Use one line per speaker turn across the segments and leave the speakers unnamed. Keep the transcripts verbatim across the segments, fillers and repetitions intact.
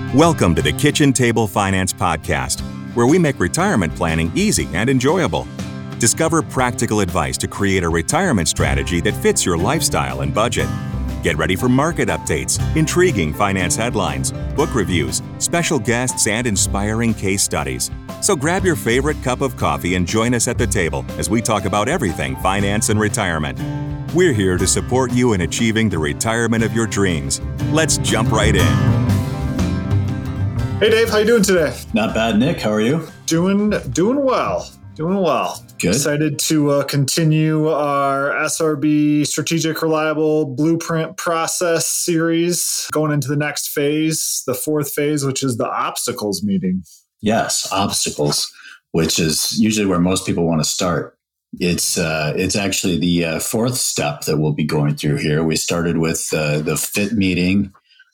Welcome to the Kitchen Table Finance Podcast, where we make retirement planning easy and enjoyable. Discover practical advice to create a retirement strategy that fits your lifestyle and budget. Get ready for market updates, intriguing finance headlines, book reviews, special guests, and inspiring case studies. So grab your favorite cup of coffee and join us at the table as we talk about everything finance and retirement. We're here to support you in achieving the retirement of your dreams. Let's jump right in.
Hey Dave, how you doing today?
Not bad, Nick. How are you?
Doing doing well. Doing well.
Good.
Excited to uh, continue our S R B Strategic Reliable Blueprint Process series, going into the next phase, the fourth phase, which is the obstacles meeting.
Yes, obstacles, which is usually where most people want to start. It's uh, it's actually the uh, fourth step that we'll be going through here. We started with uh, the fit meeting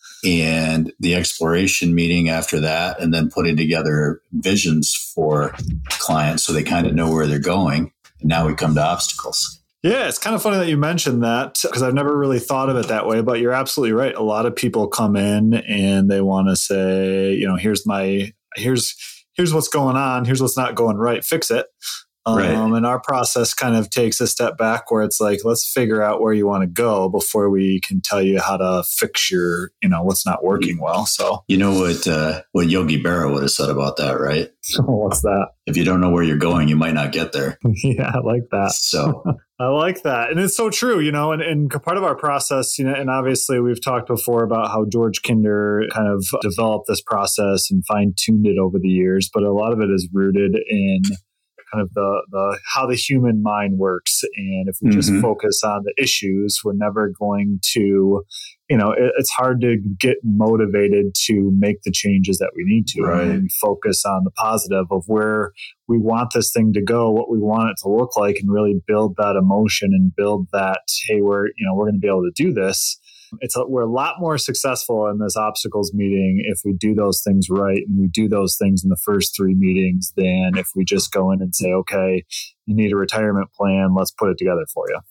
and the exploration meeting after that, and then putting together visions for clients so they kind of know where they're going. And now we come to obstacles.
Yeah, it's kind of funny that you mentioned that because I've never really thought of it that way, but you're absolutely right. A lot of people come in and they want to say, you know, here's my, here's, here's what's going on. Here's what's not going right. Fix it. Um,
right.
And our process kind of takes a step back where it's like, let's figure out where you want to go before we can tell you how to fix your, you know, what's not working well. So,
you know what, uh, what Yogi Berra would have said about that, right?
What's that?
If you don't know where you're going, you might not get there.
Yeah, I like that.
So
I like that. And it's so true, you know, and, and part of our process, you know, and obviously we've talked before about how George Kinder kind of developed this process and fine tuned it over the years, but a lot of it is rooted in kind of the, the how the human mind works. And if we just mm-hmm. focus on the issues, we're never going to, you know, it, it's hard to get motivated to make the changes that we need to.
Right.
And we focus on the positive of where we want this thing to go, what we want it to look like, and really build that emotion and build that, hey, we're, you know, we're going to be able to do this. It's a, we're a lot more successful in this obstacles meeting if we do those things right and we do those things in the first three meetings than if we just go in and say, okay, you need a retirement plan. Let's put it together for you.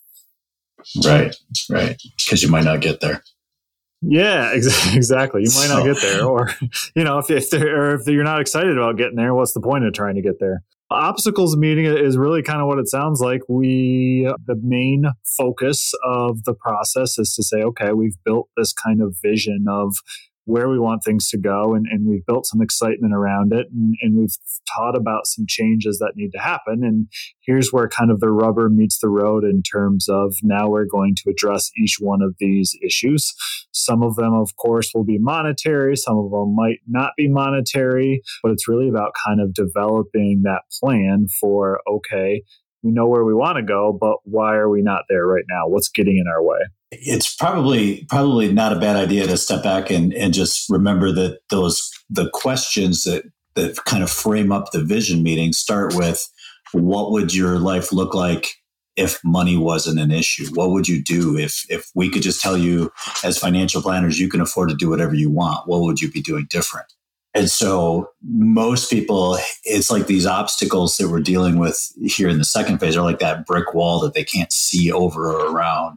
Right, right. Because you might not get there.
Yeah, ex- exactly. You might
so.
not get there, or you know, if if, they're, or if you're not excited about getting there, what's the point of trying to get there? Obstacles meeting is really kind of what it sounds like. We, the main focus of the process is to say, okay, we've built this kind of vision of where we want things to go, and, and we've built some excitement around it, and, and we've taught about some changes that need to happen. And here's where kind of the rubber meets the road in terms of now we're going to address each one of these issues. Some of them, of course, will be monetary. Some of them might not be monetary, but it's really about kind of developing that plan for, okay, we know where we want to go, but why are we not there right now? What's getting in our way?
It's probably probably not a bad idea to step back and, and just remember that those the questions that, that kind of frame up the vision meeting start with, what would your life look like if money wasn't an issue? What would you do if if we could just tell you as financial planners, you can afford to do whatever you want? What would you be doing different? And so most people, it's like these obstacles that we're dealing with here in the second phase are like that brick wall that they can't see over or around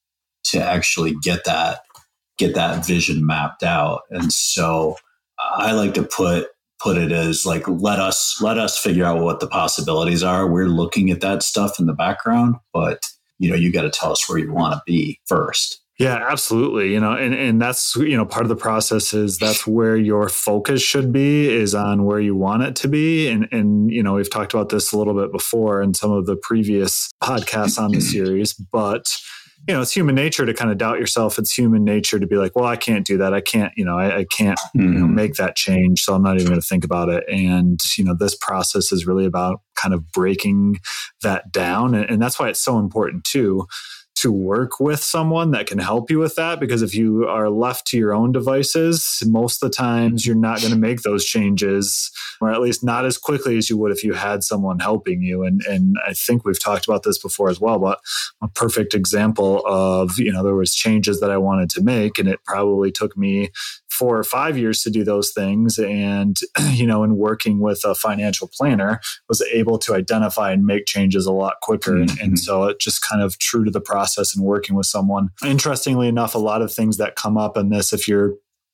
to actually get that, get that vision mapped out. And so I like to put, put it as like, let us, let us figure out what the possibilities are. We're looking at that stuff in the background, but you know, you got to tell us where you want to be first.
Yeah, absolutely. You know, and, and that's, you know, part of the process is that's where your focus should be, is on where you want it to be. And, and, you know, we've talked about this a little bit before in some of the previous podcasts on the series, but, you know, it's human nature to kind of doubt yourself. It's human nature to be like, well, I can't do that. I can't, you know, I, I can't mm-hmm. you know, make that change. So I'm not even going to think about it. And, you know, this process is really about kind of breaking that down. And, and that's why it's so important too, to work with someone that can help you with that. Because if you are left to your own devices, most of the times you're not going to make those changes, or at least not as quickly as you would if you had someone helping you. And and I think we've talked about this before as well, but a perfect example of, you know, there was changes that I wanted to make, and it probably took me four or five years to do those things. And, you know, in working with a financial planner, was able to identify and make changes a lot quicker. Mm-hmm. And, and so it just kind of true to the process and working with someone. Interestingly enough, a lot of things that come up in this, if you're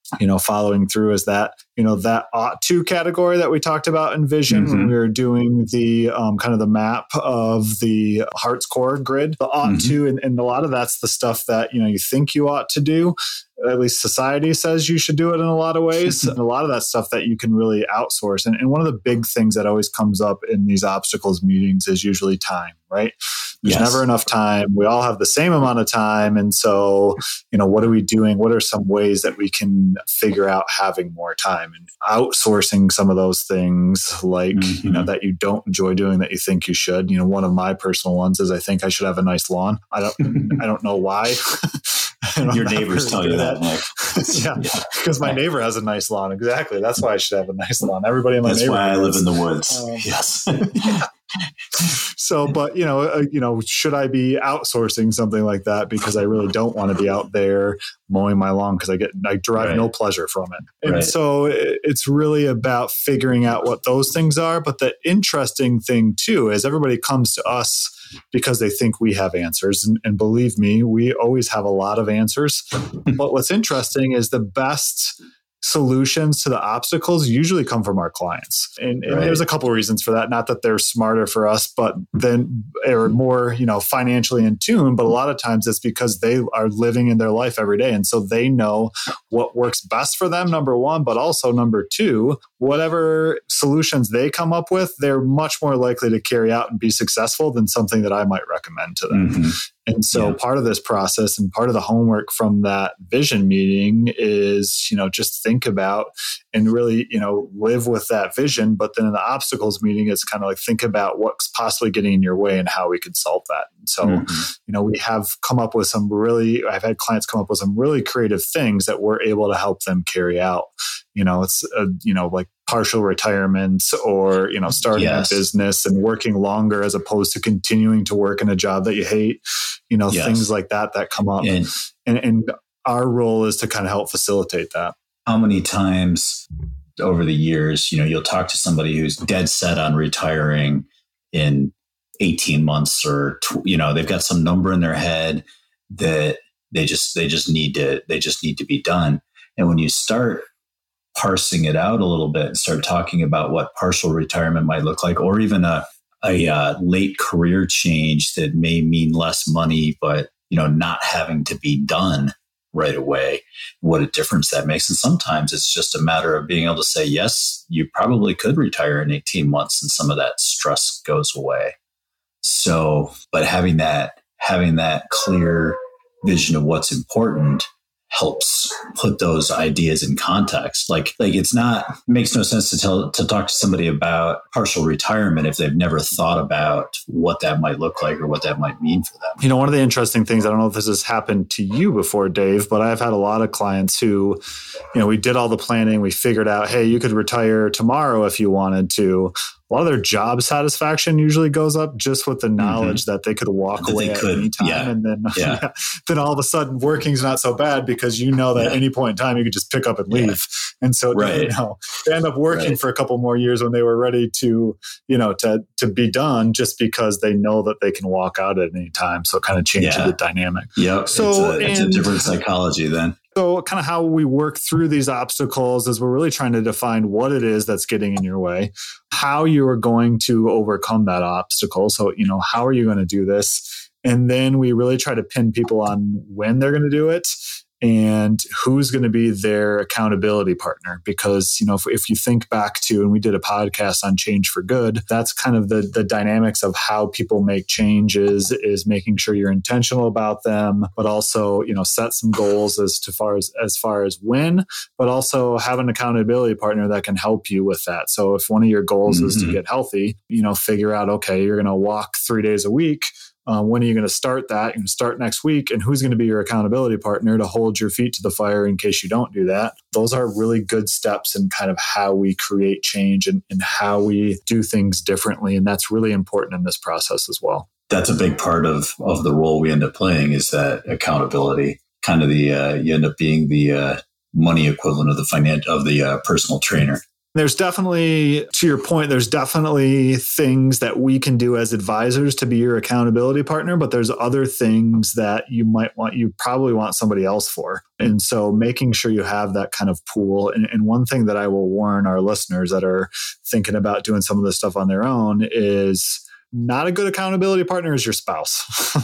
you know, following through is that, you know, that ought to category that we talked about in vision mm-hmm. when we were doing the um, kind of the map of the Heart's Core grid, the ought mm-hmm. to, and, and a lot of that's the stuff that, you know, you think you ought to do. At least society says you should do it in a lot of ways. And a lot of that stuff that you can really outsource. And, and one of the big things that always comes up in these obstacles meetings is usually time, right? There's yes. never enough time. We all have the same amount of time. And so, you know, what are we doing? What are some ways that we can figure out having more time and outsourcing some of those things like, mm-hmm. you know, that you don't enjoy doing that you think you should? You know, one of my personal ones is I think I should have a nice lawn. I don't, I don't know why.
Your neighbors tell you that, Mike.
yeah, because yeah. my neighbor has a nice lawn. Exactly. That's why I should have a nice lawn. Everybody in my
That's
neighborhood.
That's why I live in the woods.
Um,
yes.
yeah. So, but you know, uh, you know, should I be outsourcing something like that because I really don't want to be out there mowing my lawn because I get I derive right. no pleasure from it. And right. so it, it's really about figuring out what those things are. But the interesting thing too is everybody comes to us because they think we have answers. And, and believe me, we always have a lot of answers. But what's interesting is the best solutions to the obstacles usually come from our clients. And, and right. there's a couple of reasons for that. Not that they're smarter for us, but then they're more, you know, financially in tune. But a lot of times it's because they are living in their life every day. And so they know what works best for them, number one, but also number two, whatever solutions they come up with, they're much more likely to carry out and be successful than something that I might recommend to them. Mm-hmm. And so yeah. part of this process and part of the homework from that vision meeting is, you know, just think about and really, you know, live with that vision. But then in the obstacles meeting, it's kind of like think about what's possibly getting in your way and how we can solve that. And so, mm-hmm. you know, we have come up with some really, I've had clients come up with some really creative things that we're able to help them carry out. You know, it's, a, you know, like partial retirement or, you know, starting yes. a business and working longer as opposed to continuing to work in a job that you hate, you know, yes. things like that, that come up. And, and, and our role is to kind of help facilitate that.
How many times over the years, you know, you'll talk to somebody who's dead set on retiring in eighteen months or, you know, they've got some number in their head that they just, they just need to, they just need to be done. And when you start parsing it out a little bit and start talking about what partial retirement might look like, or even a, a uh, late career change that may mean less money, but, you know, not having to be done right away, what a difference that makes. And sometimes it's just a matter of being able to say, yes, you probably could retire in eighteen months and some of that stress goes away. So, but having that, having that clear vision of what's important helps put those ideas in context. Like, like it's not, it makes no sense to tell, to talk to somebody about partial retirement if they've never thought about what that might look like or what that might mean for them.
You know, one of the interesting things, I don't know if this has happened to you before, Dave, but I've had a lot of clients who, you know, we did all the planning, we figured out, hey, you could retire tomorrow if you wanted to. A lot of their job satisfaction usually goes up just with the knowledge mm-hmm. that they could walk that away at could. any time. Yeah. And then, yeah. Yeah, then all of a sudden working's not so bad because you know that yeah. at any point in time you could just pick up and leave. Yeah. And so right. you know, they end up working right. for a couple more years when they were ready to, you know, to to be done just because they know that they can walk out at any time. So it kind of changes yeah. the dynamic.
Yep. So it's a, it's and, a different psychology then.
So kind of how we work through these obstacles is we're really trying to define what it is that's getting in your way, how you are going to overcome that obstacle. So, you know, how are you going to do this? And then we really try to pin people on when they're going to do it and who's going to be their accountability partner. Because, you know, if, if you think back to, and we did a podcast on Change for Good, that's kind of the, the dynamics of how people make changes is making sure you're intentional about them, but also, you know, set some goals as to far as, as far as when, but also have an accountability partner that can help you with that. So if one of your goals mm-hmm. is to get healthy, you know, figure out, okay, you're going to walk three days a week. Uh, when are you going to start that? You're going to start next week. And who's going to be your accountability partner to hold your feet to the fire in case you don't do that? Those are really good steps in kind of how we create change and, and how we do things differently. And that's really important in this process as well.
That's a big part of, of the role we end up playing is that accountability. Kind of the, uh, you end up being the uh, money equivalent of the finan- of the uh, personal trainer.
There's definitely, to your point, there's definitely things that we can do as advisors to be your accountability partner, but there's other things that you might want, you probably want somebody else for. And so making sure you have that kind of pool. And, and one thing that I will warn our listeners that are thinking about doing some of this stuff on their own is not a good accountability partner is your spouse.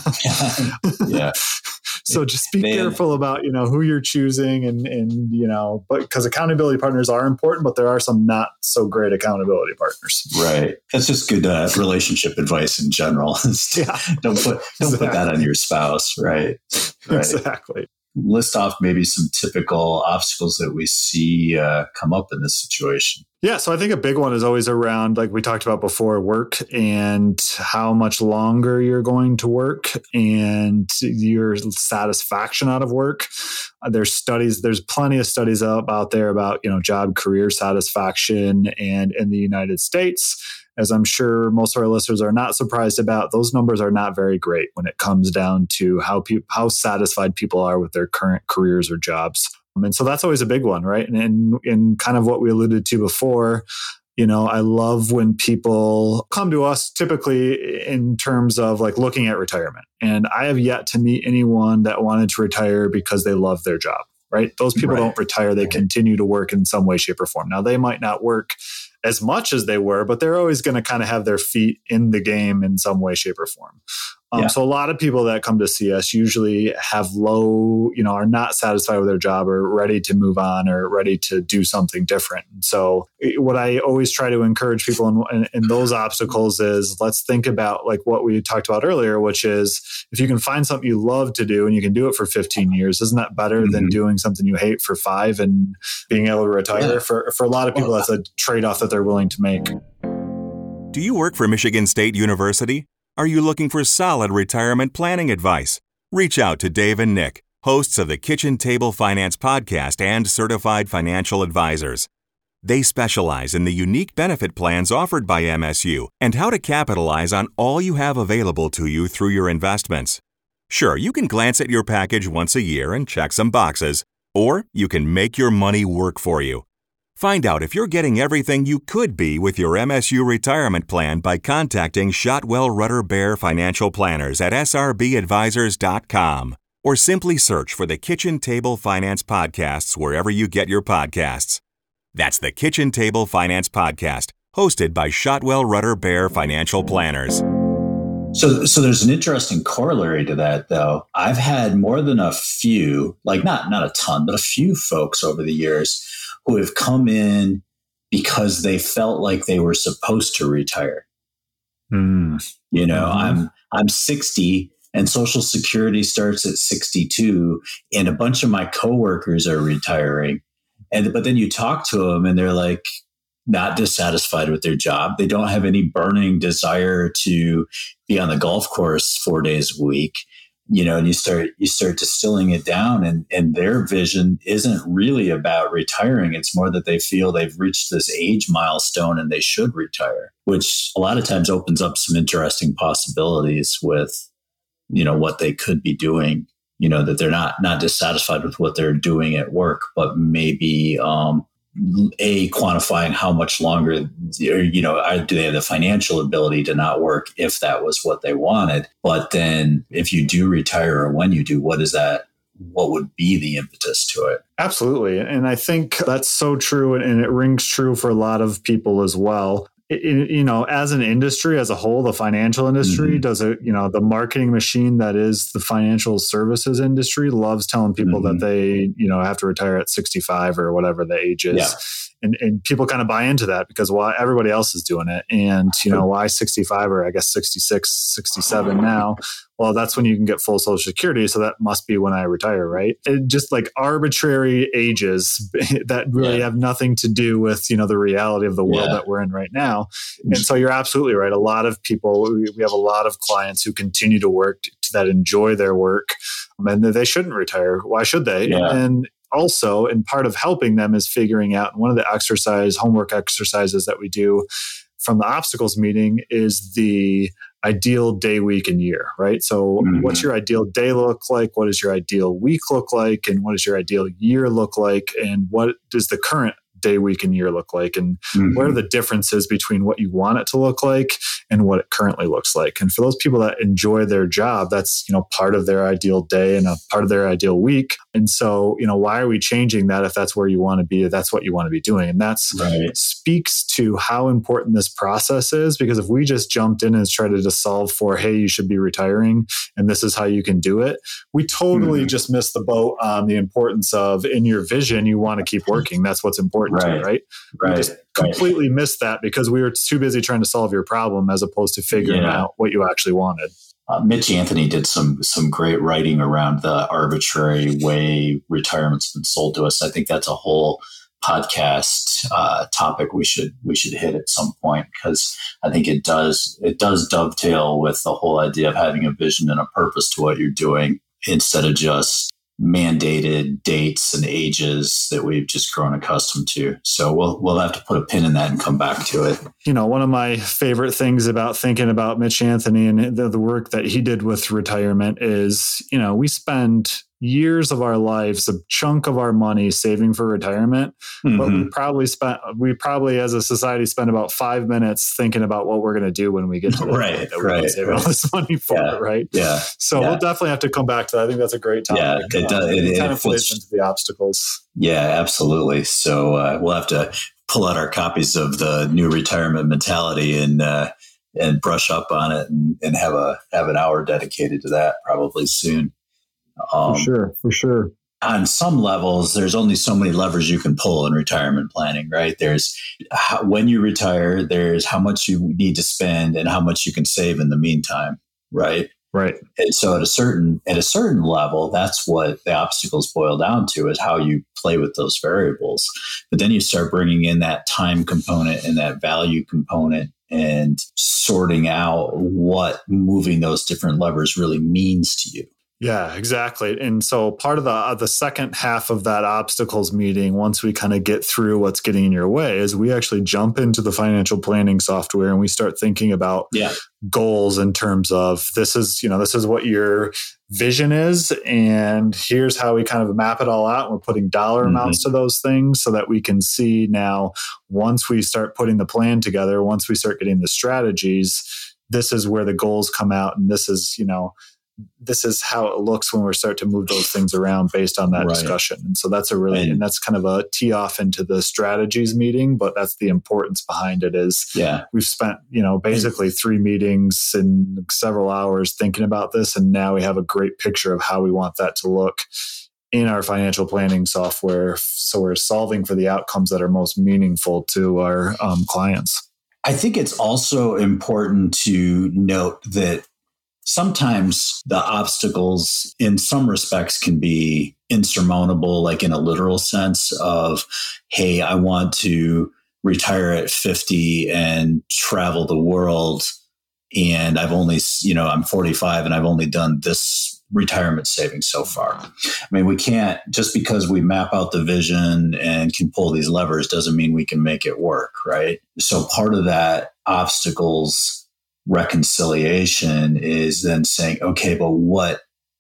Yeah.
So just be
Man.
careful about, you know, who you're choosing and, and, you know, but because accountability partners are important, but there are some not so great accountability partners.
Right. That's just good uh, relationship advice in general.
Yeah.
don't put, don't exactly. put that on your spouse. Right. Right.
Exactly.
List off maybe some typical obstacles that we see uh, come up in this situation.
Yeah. So I think a big one is always around, like we talked about before, work and how much longer you're going to work and your satisfaction out of work. Uh, there's studies, there's plenty of studies up out there about, you know, job career satisfaction. And in the United States, as I'm sure most of our listeners are not surprised about, those numbers are not very great when it comes down to how pe- how satisfied people are with their current careers or jobs. And so that's always a big one, right? And in, in kind of what we alluded to before, you know, I love when people come to us typically in terms of like looking at retirement. And I have yet to meet anyone that wanted to retire because they love their job, right? Those people right. don't retire. They continue to work in some way, shape, or form. Now, they might not work as much as they were, but they're always going to kind of have their feet in the game in some way, shape, or form. Um, yeah. So a lot of people that come to see us usually have low, you know, are not satisfied with their job or ready to move on or ready to do something different. And so what I always try to encourage people in, in, in those obstacles is let's think about like what we talked about earlier, which is if you can find something you love to do and you can do it for fifteen years, isn't that better mm-hmm. than doing something you hate for five and being able to retire? Yeah. For, for a lot of people, that's a trade-off that they're willing to make.
Do you work for Michigan State University? Are you looking for solid retirement planning advice? Reach out to Dave and Nick, hosts of the Kitchen Table Finance Podcast and certified financial advisors. They specialize in the unique benefit plans offered by M S U and how to capitalize on all you have available to you through your investments. Sure, you can glance at your package once a year and check some boxes, or you can make your money work for you. Find out if you're getting everything you could be with your M S U retirement plan by contacting Shotwell Rutter Bear Financial Planners at S R B advisors dot com or simply search for the Kitchen Table Finance Podcasts wherever you get your podcasts. That's the Kitchen Table Finance Podcast, hosted by Shotwell Rutter Bear Financial Planners.
So, so there's an interesting corollary to that, though. I've had more than a few, like not not a ton, but a few folks over the years who have come in because they felt like they were supposed to retire.
Mm.
You know,
mm-hmm.
I'm I'm sixty and Social Security starts at sixty-two, and a bunch of my coworkers are retiring. And but then you talk to them, and they're like not dissatisfied with their job. They don't have any burning desire to be on the golf course four days a week. You know, and you start you start distilling it down, and, and their vision isn't really about retiring. It's more that they feel they've reached this age milestone and they should retire, which a lot of times opens up some interesting possibilities with, you know, what they could be doing. You know, that they're not not dissatisfied with what they're doing at work, but maybe um, a quantifying how much longer, or, you know, do they have the financial ability to not work if that was what they wanted? But then if you do retire or when you do, what is that? What would be the impetus to it?
Absolutely. And I think that's so true. And it rings true for a lot of people as well. It, it, you know, as an industry as a whole, the financial industry mm-hmm. does it, you know, the marketing machine that is the financial services industry loves telling people mm-hmm. that they, you know, have to retire at sixty-five or whatever the age is.
Yeah.
And, and people kind of buy into that because why everybody else is doing it. And, you know, why sixty-five or I guess sixty-six, sixty-seven now? Well, that's when you can get full Social Security. So that must be when I retire, right? It just like arbitrary ages that really yeah. have nothing to do with, you know, the reality of the world yeah. that we're in right now. And so you're absolutely right. A lot of people, we have a lot of clients who continue to work, that enjoy their work, and they shouldn't retire. Why should they?
Yeah.
And also, and part of helping them is figuring out, one of the exercise, homework exercises that we do from the obstacles meeting is the ideal day, week, and year, right? So mm-hmm. what's your ideal day look like? What does your ideal week look like? And what does your ideal year look like? And what does the current day, week, and year look like? And
mm-hmm.
what are the differences between what you want it to look like and what it currently looks like? And for those people that enjoy their job, that's, you know, part of their ideal day and a part of their ideal week. And so, you know, why are we changing that if that's where you want to be, if that's what you want to be doing? And that's
right.
speaks to how important this process is, because if we just jumped in and tried to just solve for, hey, you should be retiring and this is how you can do it, we totally mm-hmm. just missed the boat on the importance of, in your vision, you want to keep working. That's what's important
right.
to you, right?
Right.
We just completely right. missed that because we were too busy trying to solve your problem as opposed to figuring yeah. out what you actually wanted.
Uh, Mitch Anthony did some some great writing around the arbitrary way retirement's been sold to us. I think that's a whole podcast uh, topic we should we should hit at some point, because I think it does it does dovetail with the whole idea of having a vision and a purpose to what you're doing, instead of just mandated dates and ages that we've just grown accustomed to. So we'll we'll have to put a pin in that and come back to it.
You know, one of my favorite things about thinking about Mitch Anthony and the, the work that he did with retirement is, you know, we spend years of our lives, a chunk of our money saving for retirement, mm-hmm. but we probably spent, we probably as a society spend about five minutes thinking about what we're going to do when we get to the
right,
point that
right,
we're saving
right.
all this money for,
yeah,
right?
Yeah.
So
yeah.
we'll definitely have to come back to that. I think that's a great topic.
Yeah, it, does, it,
it, it kind
it
of plays into the obstacles.
Yeah, absolutely. So uh, we'll have to pull out our copies of the New Retirement Mentality and uh, and brush up on it and, and have a have an hour dedicated to that probably soon.
Um, for sure, for sure.
On some levels, there's only so many levers you can pull in retirement planning, right? There's how, when you retire, there's how much you need to spend and how much you can save in the meantime, right?
Right.
And so at a certain at a certain level, that's what the obstacles boil down to, is how you play with those variables. But then you start bringing in that time component and that value component and sorting out what moving those different levers really means to you.
Yeah, exactly. And so part of the uh, the second half of that obstacles meeting, once we kind of get through what's getting in your way, is we actually jump into the financial planning software and we start thinking about
yeah.
goals in terms of this is, you know, this is what your vision is. And here's how we kind of map it all out. We're putting dollar mm-hmm. amounts to those things so that we can see now, once we start putting the plan together, once we start getting the strategies, this is where the goals come out. And this is, you know, this is how it looks when we start to move those things around based on that right. discussion. And so that's a really, and, and that's kind of a tee off into the strategies meeting, but that's the importance behind it is
yeah.
we've spent, you know, basically three meetings and several hours thinking about this. And now we have a great picture of how we want that to look in our financial planning software. So we're solving for the outcomes that are most meaningful to our um, clients.
I think it's also important to note that sometimes the obstacles in some respects can be insurmountable, like in a literal sense of, hey, I want to retire at fifty and travel the world. And I've only, you know, I'm forty-five and I've only done this retirement savings so far. I mean, we can't, just because we map out the vision and can pull these levers doesn't mean we can make it work, right? So part of that obstacles reconciliation is then saying, okay, but what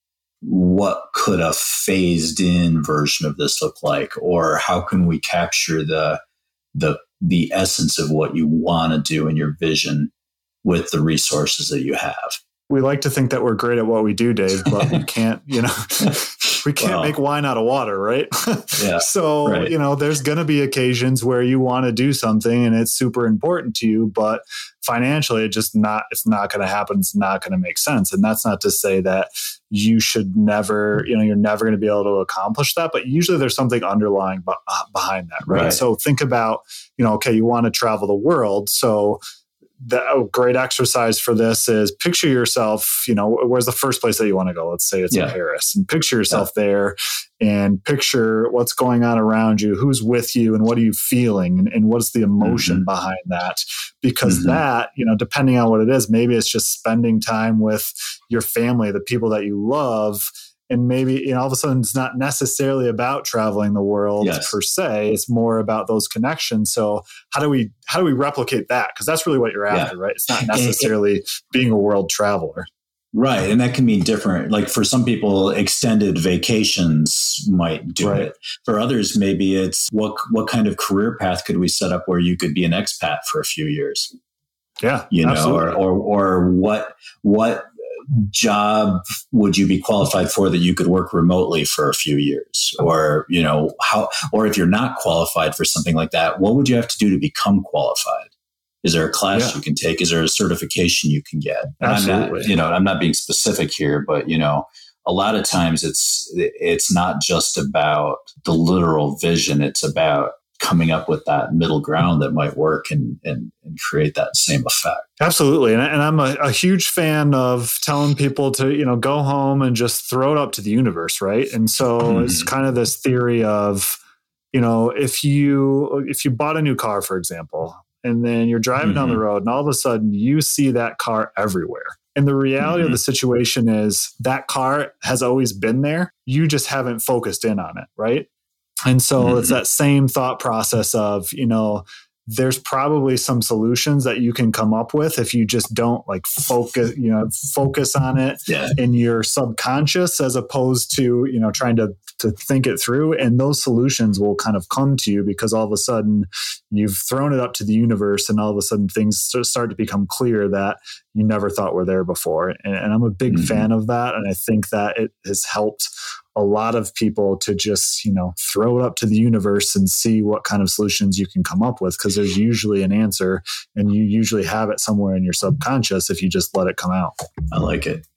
what could a phased in version of this look like? Or how can we capture the the the essence of what you want to do in your vision with the resources that you have?
We like to think that we're great at what we do, Dave, but we can't, you know, we can't well, make wine out of water, right?
Yeah.
So,
right.
you know, there's going to be occasions where you want to do something and it's super important to you, but financially, it just not, it's not going to happen. It's not going to make sense. And that's not to say that you should never, you know, you're never going to be able to accomplish that, but usually there's something underlying b- behind that, right?
right?
So think about, you know, okay, you want to travel the world. So the a great exercise for this is picture yourself, you know, where's the first place that you want to go? Let's say it's yeah. in Paris, and picture yourself yeah. there and picture what's going on around you, who's with you and what are you feeling and, and what's the emotion mm-hmm. behind that? Because mm-hmm. that, you know, depending on what it is, maybe it's just spending time with your family, the people that you love. And maybe, you know, all of a sudden it's not necessarily about traveling the world
yes.
per se. It's more about those connections. So how do we how do we replicate that? Because that's really what you're after,
yeah.
right? It's not necessarily being a world traveler.
Right. And that can mean different. Like for some people, extended vacations might do
right.
it. For others, maybe it's what what kind of career path could we set up where you could be an expat for a few years?
Yeah.
You know,
absolutely.
or, or or what what job would you be qualified for that you could work remotely for a few years? Or, you know, how or if you're not qualified for something like that, what would you have to do to become qualified? Is there a class yeah. you can take? Is there a certification you can get? And
Absolutely.
I'm not, you know, I'm not being specific here, but, you know, a lot of times it's it's not just about the literal vision. It's about coming up with that middle ground that might work and and, and create that same effect.
Absolutely. And, and I'm a, a huge fan of telling people to, you know, go home and just throw it up to the universe, right? And so mm-hmm. it's kind of this theory of, you know, if you if you bought a new car, for example, and then you're driving mm-hmm. down the road and all of a sudden you see that car everywhere. And the reality mm-hmm. of the situation is that car has always been there. You just haven't focused in on it, right? And so mm-hmm. it's that same thought process of, you know, there's probably some solutions that you can come up with if you just don't like focus, you know, focus on it
yeah.
in your subconscious as opposed to, you know, trying to, to think it through. And those solutions will kind of come to you because all of a sudden you've thrown it up to the universe and all of a sudden things start to become clear that you never thought were there before. And, and I'm a big mm-hmm. fan of that. And I think that it has helped a lot of people to just, you know, throw it up to the universe and see what kind of solutions you can come up with, because there's usually an answer and you usually have it somewhere in your subconscious if you just let it come out.
I like it.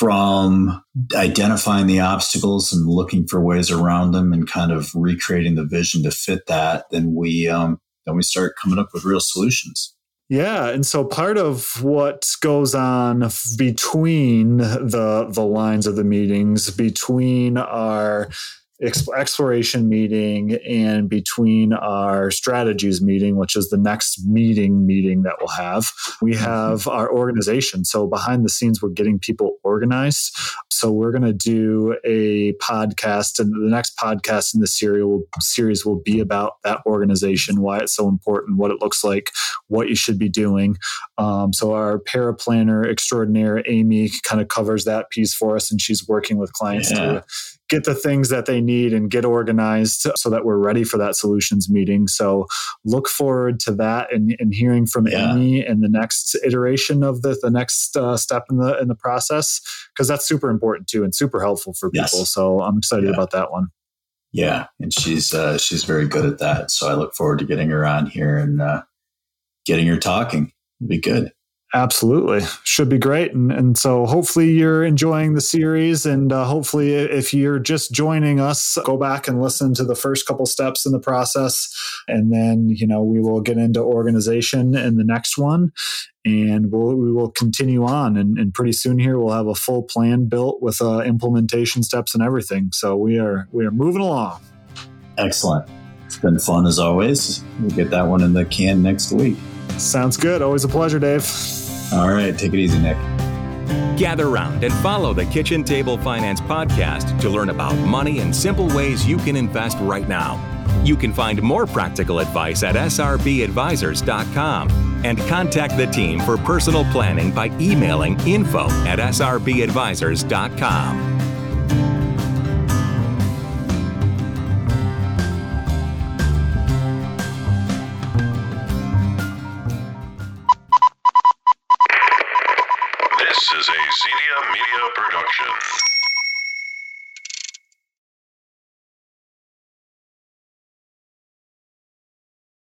From identifying the obstacles and looking for ways around them and kind of recreating the vision to fit that, then we um, then we start coming up with real solutions.
Yeah. And so part of what goes on between the the lines of the meetings, between our exploration meeting and between our strategies meeting, which is the next meeting meeting that we'll have, we have our organization. So behind the scenes, we're getting people organized. So we're going to do a podcast, and the next podcast in the series will, series will be about that organization, why it's so important, what it looks like, what you should be doing. Um, so our paraplanner extraordinaire, Amy, kind of covers that piece for us, and she's working with clients yeah. to get the things that they need and get organized so that we're ready for that solutions meeting. So look forward to that and, and hearing from yeah. Amy and the next iteration of the, the next uh, step in the in the process, because that's super important too and super helpful for people. Yes. So I'm excited yeah. about that one.
Yeah, and she's uh, she's very good at that. So I look forward to getting her on here and uh, getting her talking. It'll be good.
Absolutely. Should be great. And and so hopefully you're enjoying the series, and uh, hopefully if you're just joining us, go back and listen to the first couple steps in the process. And then, you know, we will get into organization in the next one, and we'll, we will continue on. And, and pretty soon here, we'll have a full plan built with uh, implementation steps and everything. So we are, we are moving along.
Excellent. It's been fun as always. We'll get that one in the can next week.
Sounds good. Always a pleasure, Dave.
All right. Take it easy, Nick.
Gather round and follow the Kitchen Table Finance podcast to learn about money and simple ways you can invest right now. You can find more practical advice at S R B advisors dot com and contact the team for personal planning by emailing info at S R B advisors dot com.
This is a Zedia Media production.